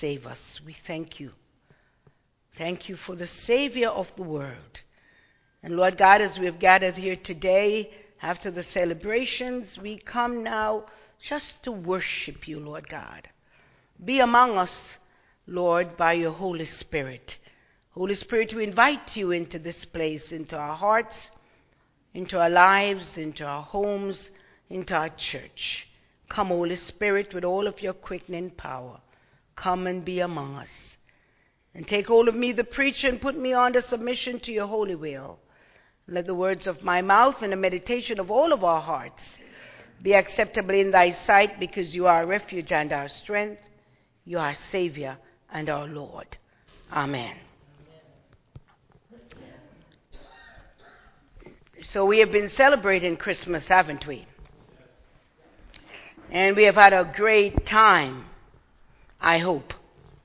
save us. We thank you. Thank you for the Savior of the world. And Lord God, as we have gathered here today, after the celebrations, we come now just to worship you, Lord God. Be among us, Lord, by your Holy Spirit. Holy Spirit, we invite you into this place, into our hearts, into our lives, into our homes, into our church. Come, Holy Spirit, with all of your quickening power. Come and be among us. And take hold of me, the preacher, and put me under submission to your holy will. Let the words of my mouth and the meditation of all of our hearts be acceptable in thy sight, because you are our refuge and our strength. You are our Savior and our Lord. Amen. So we have been celebrating Christmas, haven't we? And we have had a great time, I hope.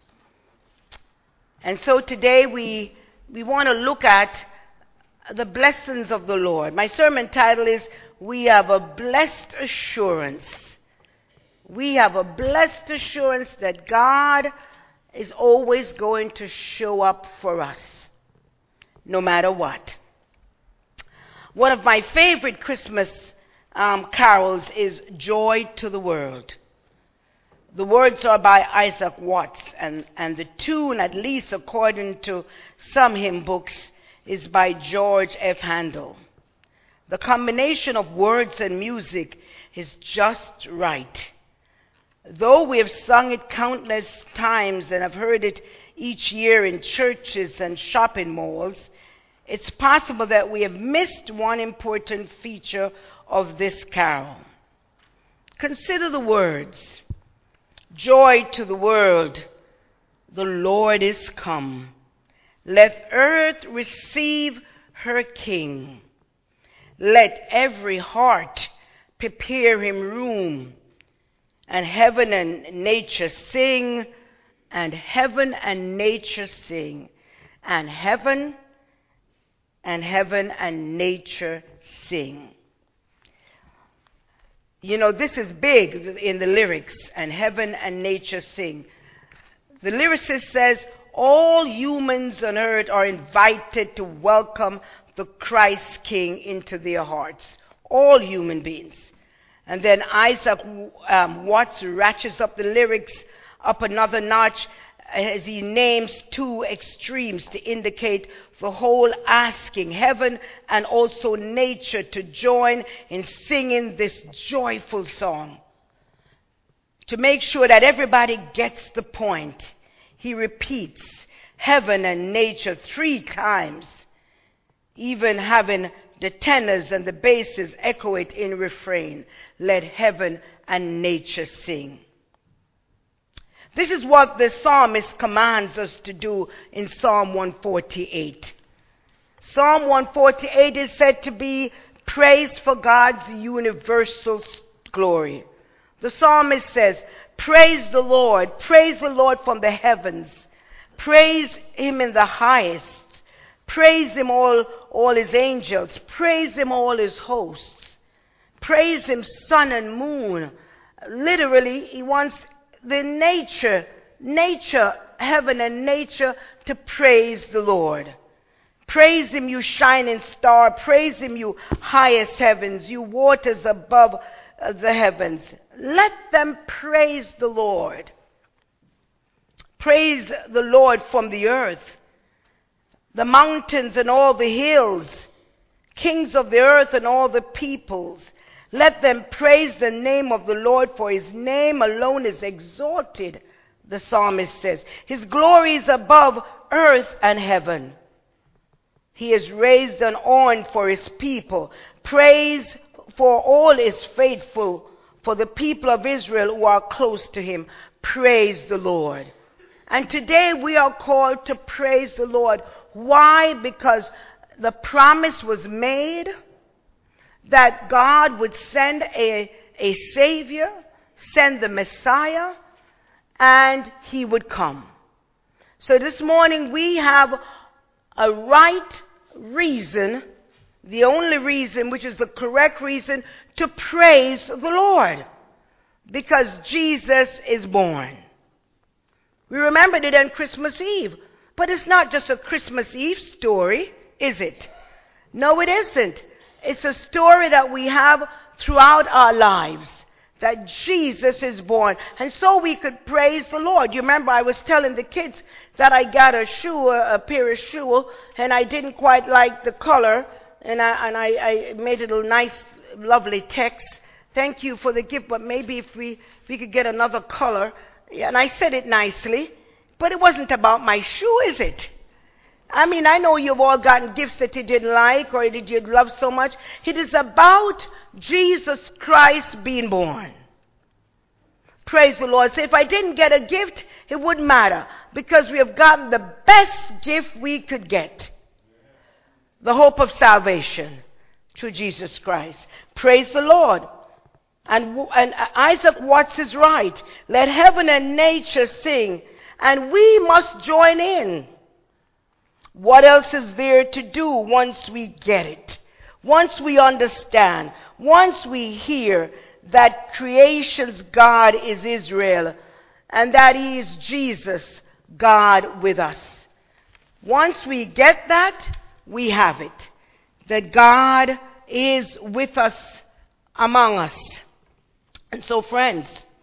And so today we want to look at the blessings of the Lord. My sermon title is, We Have a Blessed Assurance. We have a blessed assurance that God is always going to show up for us, no matter what. One of my favorite Christmas carols is Joy to the World. The words are by Isaac Watts, and the tune, at least according to some hymn books, is by George F. Handel. The combination of words and music is just right. Though we have sung it countless times and have heard it each year in churches and shopping malls, it's possible that we have missed one important feature of this carol. Consider the words. Joy to the world, the Lord is come. Let earth receive her King. Let every heart prepare him room. And heaven and nature sing, and heaven and nature sing, and heaven and nature sing. You know, this is big in the lyrics, and heaven and nature sing. The lyricist says, all humans on earth are invited to welcome the Christ King into their hearts. All human beings. And then Isaac Watts ratchets up the lyrics up another notch as he names two extremes to indicate the whole asking heaven and also nature to join in singing this joyful song. To make sure that everybody gets the point, he repeats heaven and nature 3 times, even having the tenors and the basses echo it in refrain. Let heaven and nature sing. This is what the psalmist commands us to do in Psalm 148. Psalm 148 is said to be praise for God's universal glory. The psalmist says, praise the Lord from the heavens. Praise him in the highest. Praise him all his angels. Praise him all his hosts. Praise him sun and moon. Literally, he wants the nature, heaven and nature to praise the Lord. Praise him, you shining star. Praise him, you highest heavens, you waters above the heavens. Let them praise the Lord. Praise the Lord from the earth, the mountains and all the hills, kings of the earth and all the peoples. Let them praise the name of the Lord, for his name alone is exalted, the psalmist says. His glory is above earth and heaven. He has raised an horn for his people. Praise for all is faithful, for the people of Israel who are close to him. Praise the Lord. And today we are called to praise the Lord. Why? Because the promise was made that God would send a Savior, send the Messiah, and he would come. So this morning we have a right reason, the only reason, which is the correct reason, to praise the Lord. Because Jesus is born. We remembered it on Christmas Eve. But it's not just a Christmas Eve story, is it? No, it isn't. It's a story that we have throughout our lives, that Jesus is born. And so we could praise the Lord. You remember I was telling the kids that I got a pair of shoes, and I didn't quite like the color, and I made it a nice, lovely text. Thank you for the gift, but maybe if we could get another color. And I said it nicely, but it wasn't about my shoe, is it? I mean, I know you've all gotten gifts that you didn't like or that you love so much. It is about Jesus Christ being born. Praise the Lord. So if I didn't get a gift, it wouldn't matter, because we have gotten the best gift we could get. The hope of salvation through Jesus Christ. Praise the Lord. And Isaac Watts is right. Let heaven and nature sing, and we must join in. What else is there to do once we get it? Once we understand, once we hear that creation's God is Israel, and that He is Jesus, God with us. Once we get that, we have it. That God is with us, among us. And so, friends,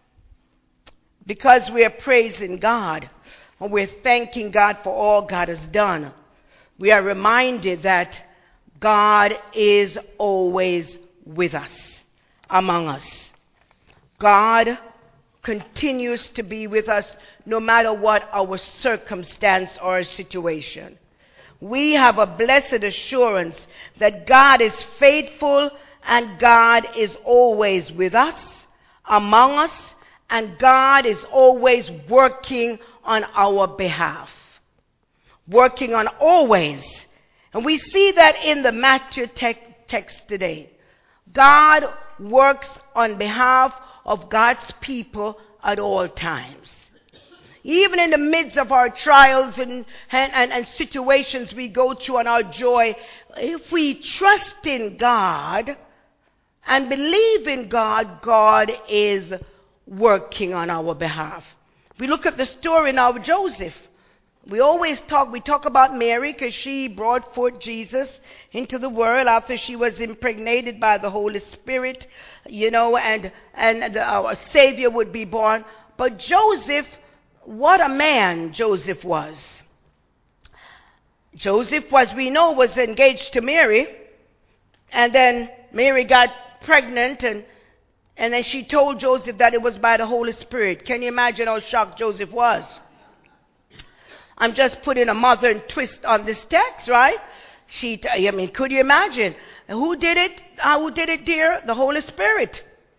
because we are praising God, and we're thanking God for all God has done, we are reminded that God is always with us, among us. God continues to be with us no matter what our circumstance or situation. We have a blessed assurance that God is faithful and God is always with us, among us, and God is always working on our behalf. Working on always. And we see that in the Matthew text today. God works on behalf of God's people at all times. Even in the midst of our trials and situations we go through and our joy, if we trust in God and believe in God, God is working on our behalf. We look at the story now of Joseph. We talk about Mary because she brought forth Jesus into the world after she was impregnated by the Holy Spirit, and our Savior would be born. But Joseph, what a man Joseph was. Joseph, as we know, was engaged to Mary, and then Mary got pregnant, and then she told Joseph that it was by the Holy Spirit. Can you imagine how shocked Joseph was? I'm just putting a modern twist on this text, right? Could you imagine? Who did it? Who did it, dear? The Holy Spirit.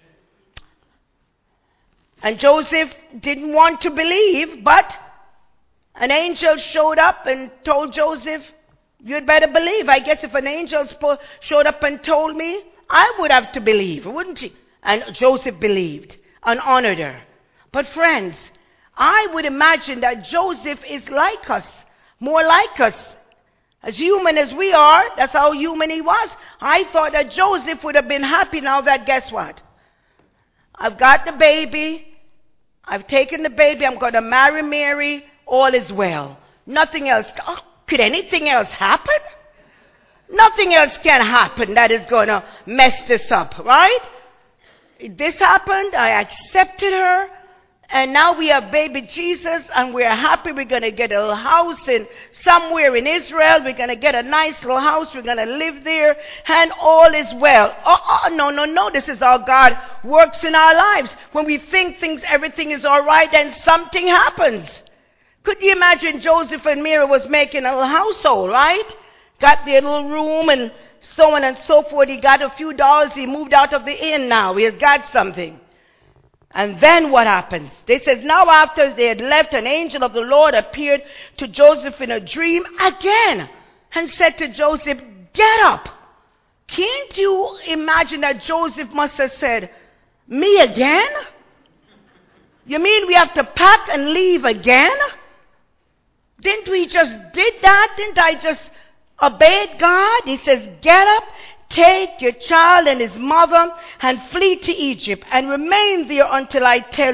And Joseph didn't want to believe, but an angel showed up and told Joseph, you'd better believe. I guess if an angel showed up and told me, I would have to believe, wouldn't he? And Joseph believed and honored her. But friends, I would imagine that Joseph is like us, more like us. As human as we are, that's how human he was. I thought that Joseph would have been happy now that, guess what? I've got the baby. I've taken the baby. I'm going to marry Mary. All is well. Nothing else. Could anything else happen? Nothing else can happen that is going to mess this up, right? This happened. I accepted her. And now we have baby Jesus, and we're happy. We're going to get a little house somewhere in Israel. We're going to get a nice little house. We're going to live there, and all is well. No. This is how God works in our lives. When we think everything is all right, then something happens. Could you imagine Joseph and Mary was making a little household, right? Got their little room and so on and so forth. He got a few dollars. He moved out of the inn now. He has got something. And then what happens? They says, now after they had left, an angel of the Lord appeared to Joseph in a dream again and said to Joseph, get up. Can't you imagine that Joseph must have said, me again? You mean we have to pack and leave again? Didn't we just did that? Didn't I just obey God? He says, get up. Take your child and his mother and flee to Egypt and remain there until I tell you,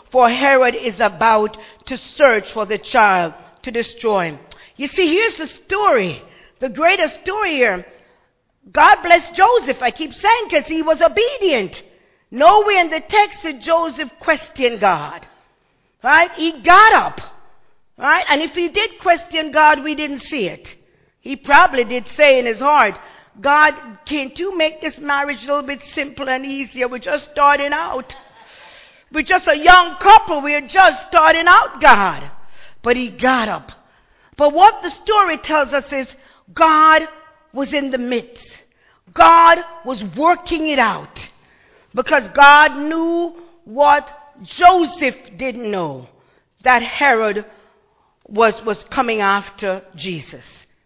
for Herod is about to search for the child to destroy him. You see, here's the story, the greatest story here. God bless Joseph, I keep saying, because he was obedient. Nowhere in the text did Joseph question God. Right? He got up. Right? And if he did question God, we didn't see it. He probably did say in his heart, God, can't you make this marriage a little bit simpler and easier? We're just starting out. We're just a young couple. We're just starting out, God. But he got up. But what the story tells us is God was in the midst. God was working it out. Because God knew what Joseph didn't know, that Herod was coming after Jesus.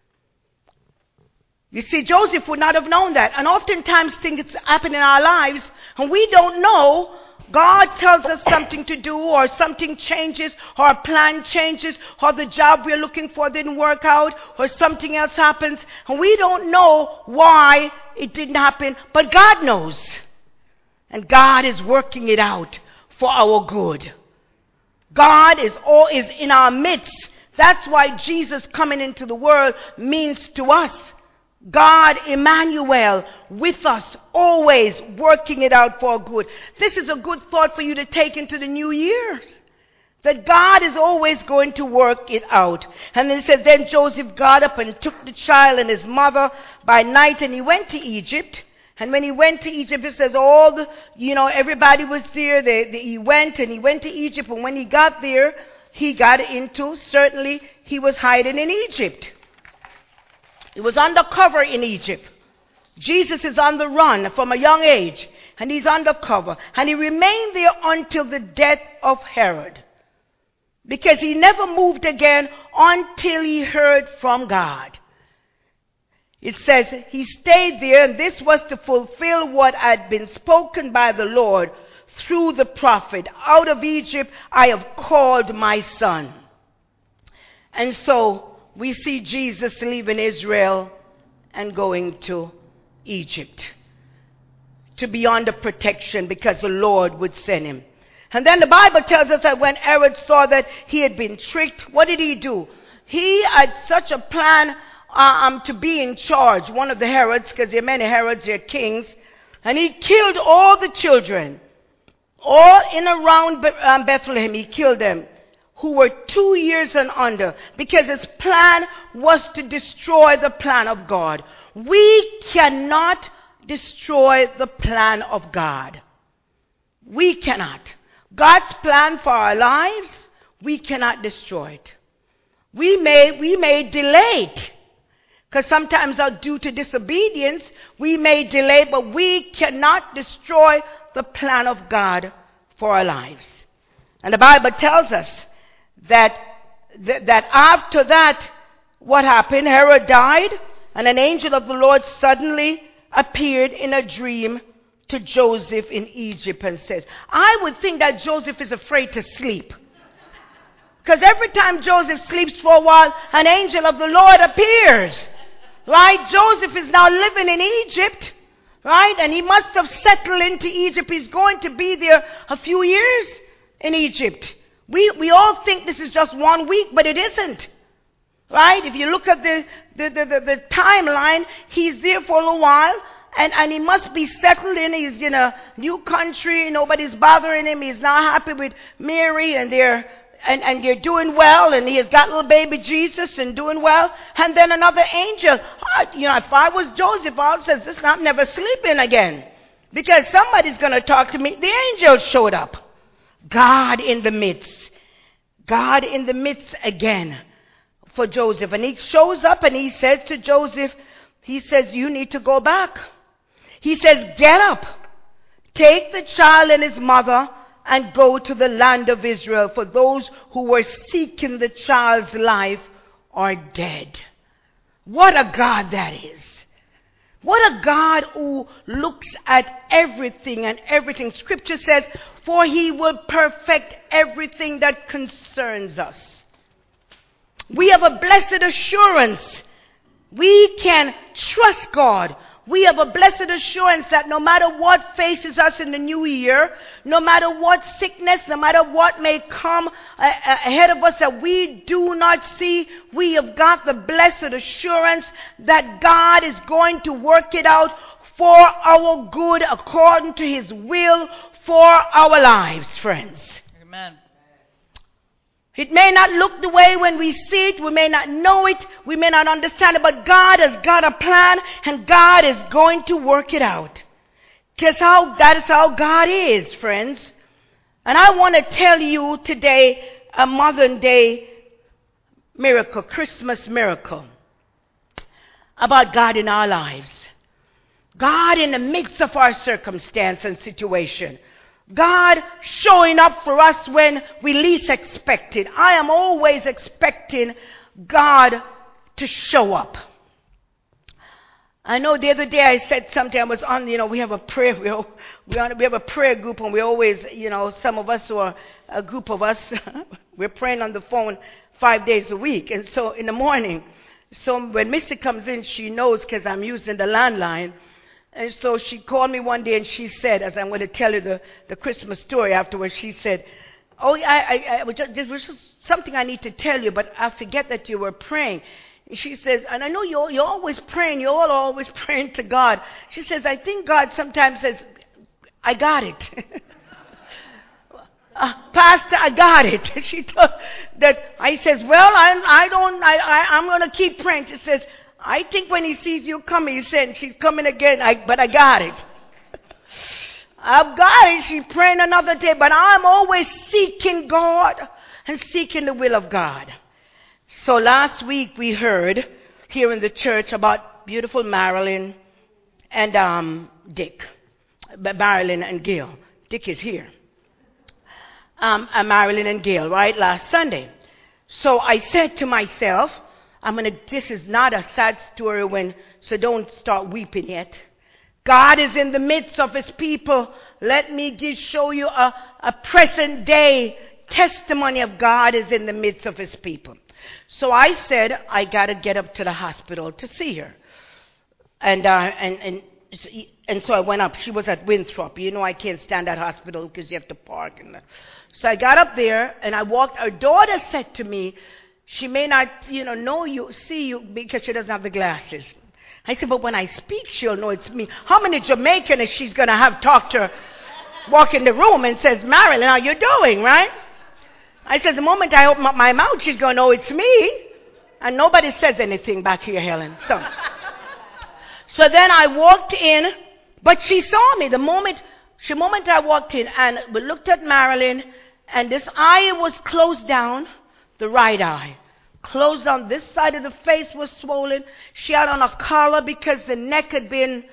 You see, Joseph would not have known that. And oftentimes things happen in our lives and we don't know. God tells us something to do, or something changes, or a plan changes, or the job we're looking for didn't work out, or something else happens, and we don't know why it didn't happen, but God knows. And God is working it out for our good. God is in our midst. That's why Jesus coming into the world means to us God, Emmanuel, with us, always working it out for good. This is a good thought for you to take into the new year. That God is always going to work it out. And then it says, then Joseph got up and took the child and his mother by night, and he went to Egypt. And when he went to Egypt, it says everybody was there. He went to Egypt. And when he got there, certainly he was hiding in Egypt. He was undercover in Egypt. Jesus is on the run from a young age, and he's undercover. And he remained there until the death of Herod, because he never moved again until he heard from God. It says he stayed there, and this was to fulfill what had been spoken by the Lord through the prophet. Out of Egypt I have called my son. And so we see Jesus leaving Israel and going to Egypt to be under protection, because the Lord would send him. And then the Bible tells us that when Herod saw that he had been tricked, what did he do? He had such a plan to be in charge, one of the Herods, because there are many Herods, they're kings, and he killed all the children, all in around Bethlehem. He killed them who were 2 years and under, because his plan was to destroy the plan of God. We cannot destroy the plan of God. We cannot. God's plan for our lives, we cannot destroy it. We may delay it, because sometimes due to disobedience, we may delay, but we cannot destroy the plan of God for our lives. And the Bible tells us that after that, what happened? Herod died, and an angel of the Lord suddenly appeared in a dream to Joseph in Egypt and says, I would think that Joseph is afraid to sleep. Because every time Joseph sleeps for a while, an angel of the Lord appears. Right? Joseph is now living in Egypt. Right? And he must have settled into Egypt. He's going to be there a few years in Egypt. We all think this is just 1 week, but it isn't. Right? If you look at the timeline, he's there for a little while, and he must be settled in. He's in a new country, nobody's bothering him. He's not happy with Mary, and they're doing well, and he has got little baby Jesus and doing well. And then another angel. If I was Joseph, I would say, I'm never sleeping again, because somebody's going to talk to me. The angel showed up. God in the midst. God in the midst again for Joseph. And he shows up and he says to Joseph, he says, you need to go back. He says, get up, take the child and his mother and go to the land of Israel, for those who were seeking the child's life are dead. What a God that is. What a God who looks at everything and everything. Scripture says, for he will perfect everything that concerns us. We have a blessed assurance. We can trust God. We have a blessed assurance that no matter what faces us in the new year, no matter what sickness, no matter what may come ahead of us that we do not see, we have got the blessed assurance that God is going to work it out for our good according to His will for our lives, friends. Amen. It may not look the way when we see it, we may not know it, we may not understand it, but God has got a plan and God is going to work it out. Because that is how God is, friends. And I want to tell you today a modern day miracle, Christmas miracle, about God in our lives. God in the midst of our circumstance and situation. God showing up for us when we least expect it. I am always expecting God to show up. I know the other day I said something. I was on, we have a prayer. We have a prayer group, and we always, some of us, or a group of us, we're praying on the phone 5 days a week. And so in the morning, so when Missy comes in, she knows because I'm using the landline. And so she called me one day and she said, as I'm going to tell you the Christmas story afterwards, she said, oh, there was just something I need to tell you, but I forget that you were praying. And she says, and I know you're always praying, you're all always praying to God. She says, I think God sometimes says, I got it. Pastor, I got it. She told that I says, well, I'm going to keep praying. She says, I think when He sees you coming, He said, she's coming again, but I got it. I've got it. She's praying another day, but I'm always seeking God and seeking the will of God. So last week we heard here in the church about beautiful Marilyn and Dick. Marilyn and Gail. Dick is here. Marilyn and Gail, right? Last Sunday. So I said to myself, this is not a sad story so don't start weeping yet. God is in the midst of His people. Let me show you a present day testimony of God is in the midst of His people. So I said, I got to get up to the hospital to see her. And so I went up. She was at Winthrop. I can't stand that hospital because you have to park. So I got up there and I walked. Her daughter said to me, she may not, know you, see you because she doesn't have the glasses. I said, but when I speak, she'll know it's me. How many Jamaican is she's going to have talked to her, walk in the room and says, Marilyn, how you doing, right? I said, the moment I open up my mouth, she's going to know it's me. And nobody says anything back here, Helen. So then I walked in, but she saw me the moment I walked in, and we looked at Marilyn, and this eye was closed down. The right eye closed on this side of the face was swollen. She had on a collar because the neck had been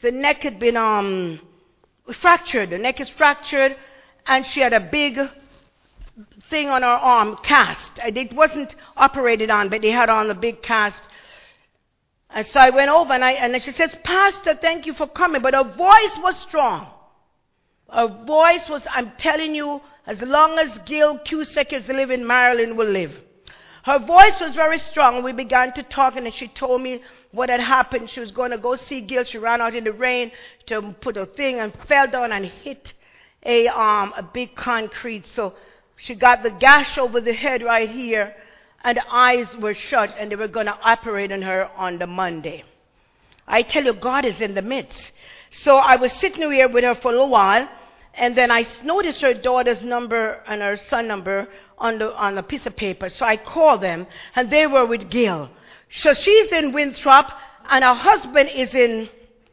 fractured. The neck is fractured, and she had a big thing on her arm, cast. It wasn't operated on, but they had on a big cast. And so I went over and she says, Pastor, thank you for coming. But her voice was strong. Her voice was, I'm telling you, as long as Gail Cusack is living, Marilyn will live. Her voice was very strong. We began to talk, and she told me what had happened. She was going to go see Gail. She ran out in the rain to put a thing and fell down and hit a big concrete. So she got the gash over the head right here, and the eyes were shut, and they were going to operate on her on the Monday. I tell you, God is in the midst. So I was sitting here with her for a little while, and then I noticed her daughter's number and her son number on a piece of paper. So I called them, and they were with Gail. So she's in Winthrop, and her husband is in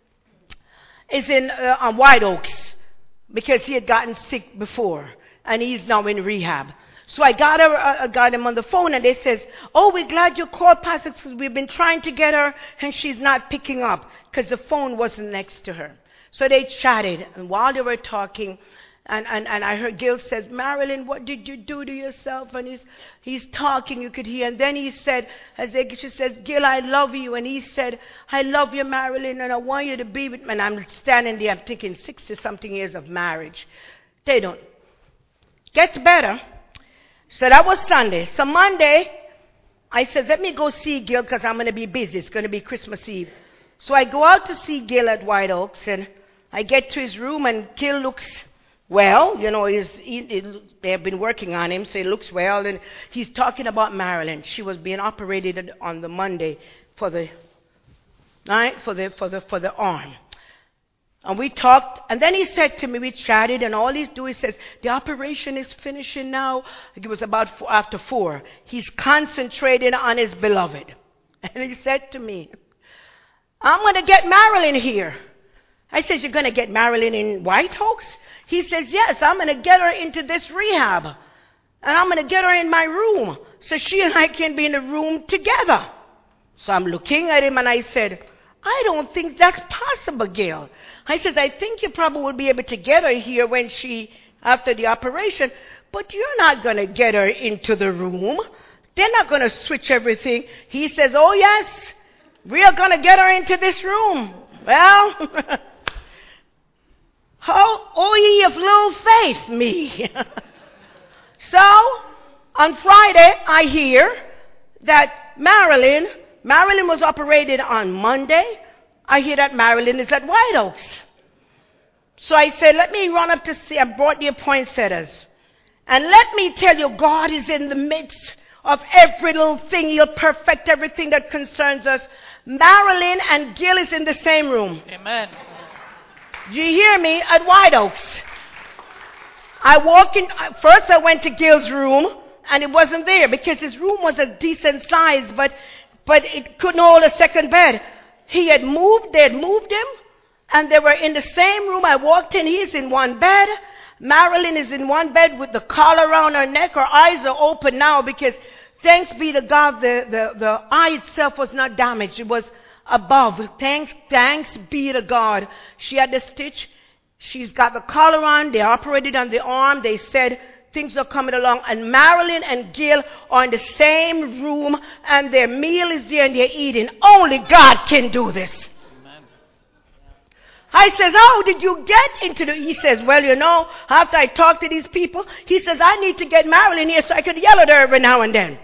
White Oaks because he had gotten sick before, and he's now in rehab. So I got him on the phone, and they says, oh, we're glad you called, Pastor, because we've been trying to get her, and she's not picking up because the phone wasn't next to her. So they chatted, and while they were talking, and I heard Gil says, Marilyn, what did you do to yourself? And he's talking, you could hear. And then he said, she says, Gil, I love you. And he said, I love you, Marilyn, and I want you to be with me. And I'm standing there, I'm thinking 60-something years of marriage. They don't. Gets better. So that was Sunday. So Monday, I said, let me go see Gil because I'm going to be busy. It's going to be Christmas Eve. So I go out to see Gil at White Oaks, and I get to his room, and Gil looks well. You know, they have been working on him, so he looks well. And he's talking about Marilyn. She was being operated on the Monday for the arm. And we talked, and then he said to me, we chatted, and all he says, the operation is finishing now. It was about after 4. He's concentrating on his beloved. And he said to me, I'm going to get Marilyn here. I said, you're going to get Marilyn in White Oaks? He says, yes, I'm going to get her into this rehab. And I'm going to get her in my room so she and I can be in the room together. So I'm looking at him, and I said, I don't think that's possible, Gail. I said, I think you probably will be able to get her here after the operation, but you're not going to get her into the room. They're not going to switch everything. He says, oh yes, we are going to get her into this room. Well, oh ye of little faith, me. So, on Friday, I hear that Marilyn was operated on Monday. I hear that Marilyn is at White Oaks. So I said, let me run up to see. I brought the poinsettias. And let me tell you, God is in the midst of every little thing. He'll perfect everything that concerns us. Marilyn and Gil is in the same room. Amen. Do you hear me? At White Oaks. First I went to Gil's room, and it wasn't there because his room was a decent size, but it couldn't hold a second bed. They had moved him, and they were in the same room. I walked in, he's in one bed. Marilyn is in one bed with the collar around her neck. Her eyes are open now because, thanks be to God, the eye itself was not damaged. It was above. Thanks be to God. She had the stitch. She's got the collar on. They operated on the arm. They said things are coming along. And Marilyn and Gil are in the same room, and their meal is there, and they're eating. Only God can do this. Amen. I says, how did you get into the... He says, well, you know, after I talked to these people, he says, I need to get Marilyn here so I could yell at her every now and then.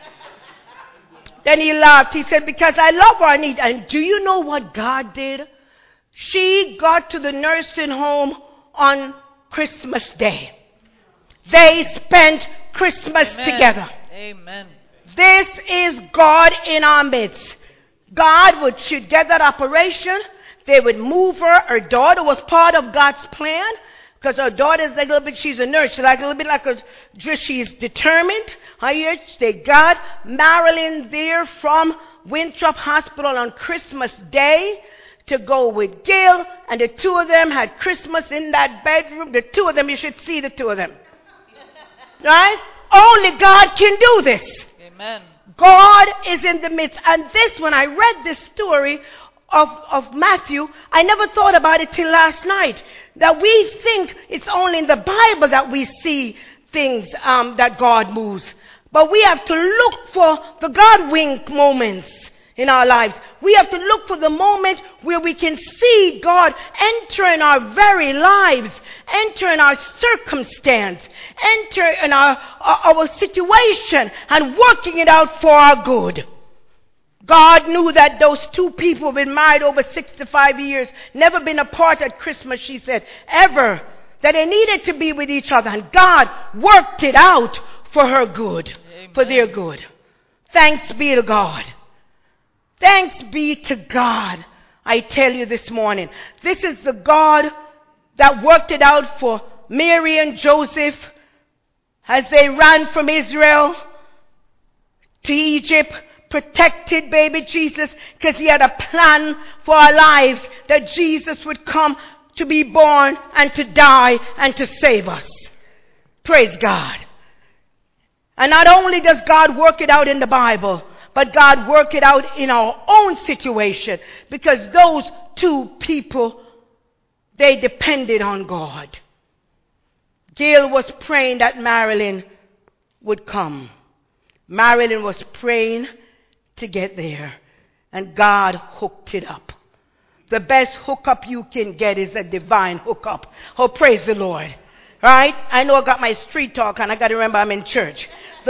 Then he laughed. He said, because I love her. And do you know what God did? She got to the nursing home on Christmas Day. They spent Christmas together. Amen. This is God in our midst. God should get that operation. They would move her. Her daughter was part of God's plan because her daughter's like a little bit, she's a nurse. She's like a little bit like she's determined. They got Marilyn there from Winthrop Hospital on Christmas Day to go with Gil, and the two of them had Christmas in that bedroom. The two of them, you should see the two of them. Right? Only God can do this. Amen. God is in the midst. And this, when I read this story of Matthew, I never thought about it till last night. That we think it's only in the Bible that we see things that God moves. But we have to look for the God wink moments in our lives. We have to look for the moment where we can see God enter in our very lives, enter in our circumstance, enter in our situation, and working it out for our good. God knew that those two people have been married over 65 years, never been apart at Christmas, she said, ever, that they needed to be with each other. And God worked it out for her good, Amen. For their good. Thanks be to God. Thanks be to God. I tell you this morning, this is the God that worked it out for Mary and Joseph as they ran from Israel to Egypt, protected baby Jesus because he had a plan for our lives, that Jesus would come to be born and to die and to save us. Praise God. And not only does God work it out in the Bible, but God worked it out in our own situation, because those two people, they depended on God. Gail was praying that Marilyn would come. Marilyn was praying to get there, and God hooked it up. The best hookup you can get is a divine hookup. Oh, praise the Lord. Right? I know I got my street talk, and I got to remember I'm in church. The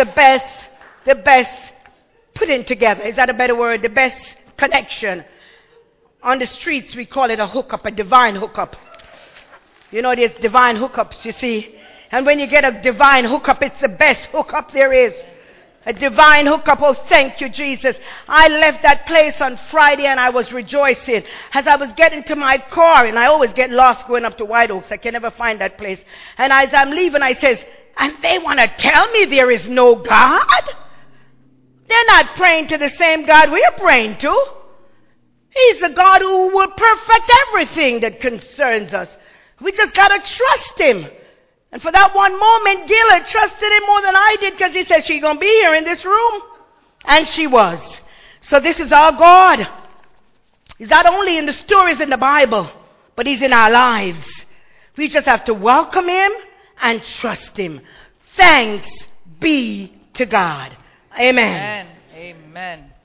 best putting together. Is that a better word? The best connection. On the streets, we call it a hookup, a divine hookup. You know, there's divine hookups, you see. And when you get a divine hookup, it's the best hookup there is. A divine hookup. Oh, thank you, Jesus. I left that place on Friday and I was rejoicing. As I was getting to my car, and I always get lost going up to White Oaks. I can never find that place. And as I'm leaving, I says, and they want to tell me there is no God? They're not praying to the same God we are praying to. He's the God who will perfect everything that concerns us. We just got to trust him. And for that one moment, Gil had trusted him more than I did, because he said, she's going to be here in this room. And she was. So this is our God. He's not only in the stories in the Bible, but he's in our lives. We just have to welcome him and trust him. Thanks be to God. Amen. Amen. Amen.